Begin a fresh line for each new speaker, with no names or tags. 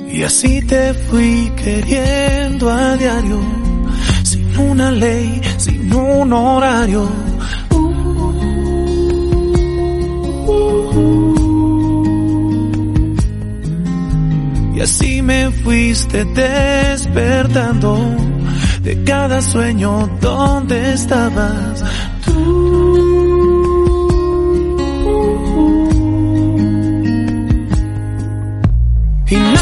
Y así te fui queriendo a diario, sin una ley, sin un horario. Y así me fuiste despertando de cada sueño donde estabas tú. Y